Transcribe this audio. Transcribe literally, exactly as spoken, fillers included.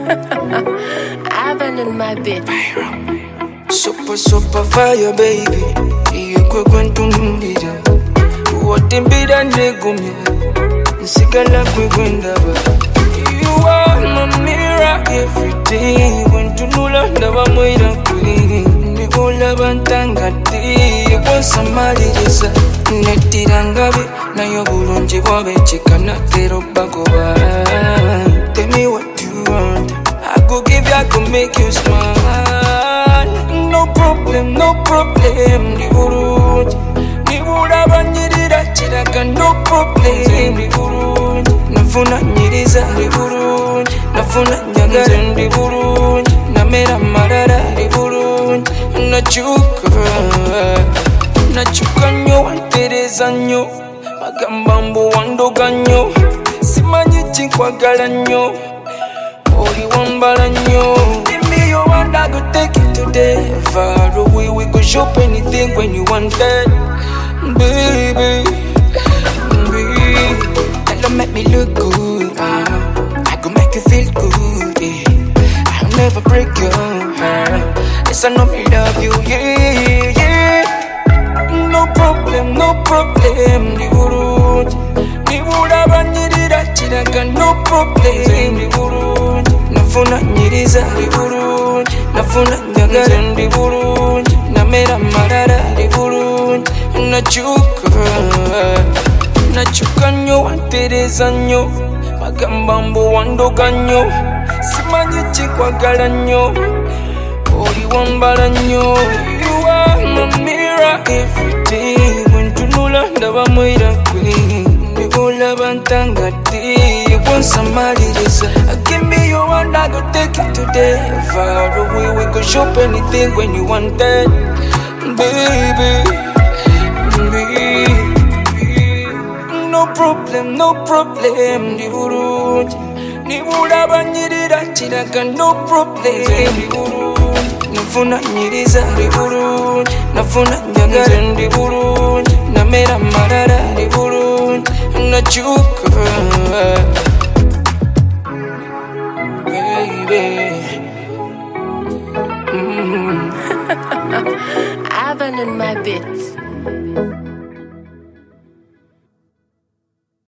Abandon my bit. Super, super fire, baby. Iyo kwe kwentu numbira. Watimbira negumya. Nsigala kwe kwendaba. You are my mirror every day. Wentunula ndaba mwira kwe. Nibola bantangati. Yekwansamaliriza. Netira ngabe. Nayo bulungi bwabekeka natera bagoba. Tell me what you want. I go give you, I go make you smile. No problem, no problem. Ni burungi. Ni buraba nyirira chiraga. No problem. Ni burungi. Nafuna nyiriza. Ni burungi. Nafuna nyagara. Ni burungi. Namera marara. Ni burungi. Nachuka. Nachuka nyo. Wantereza nyo. Magamba mbu wandoga nyo. Simanyi chinkwagala nyo. Oli wambala nyo. Give me your hand, I go take it today. Far away, we go shop anything when you want that. Baby, baby, that'll make me look good. uh, I go make you feel good, yeah. I'll never break your heart. Yes, I know me love you, yeah, yeah. No problem, no problem. Ni burungi. Ni buraba nyirira chiraga. No problem. Ni burungi. Nafuna nyiriza. Ni burungi. Nafuna nyagara. Ni burungi. Namera marara. Ni burungi. Nachuka. Nachuka nyo. Wantereza nyo. Magamba mbu wandoga nyo. Simanyi chikwagala nyo. Oli wambala nyo. You are my mirror every day. Wentunula ndaba mwira kwe. Nibola bantangati. Yekwansamaliriza. Give me your hand, I go take it today. Far away, we go shop anything when you want that. Baby, baby. No problem, no problem. Ni burungi. Ni buraba nyirira chiraga. No problem. Ni burungi. Nafuna nyiriza. Ni burungi. Nafuna nyagara. Ni burungi. Namera marara. Ni burungi. Nachuka. Baby. Mm. Abandon my bit.